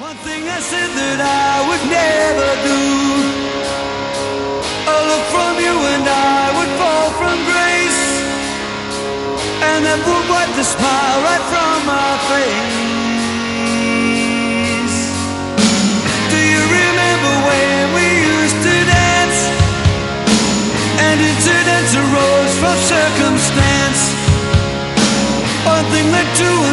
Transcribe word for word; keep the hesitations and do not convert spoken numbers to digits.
One thing I said that I would never do, a look from you and I would fall from grace, and that would wipe the smile right from my face. Do you remember when we used to dance, and incidents arose from circumstance? One thing led to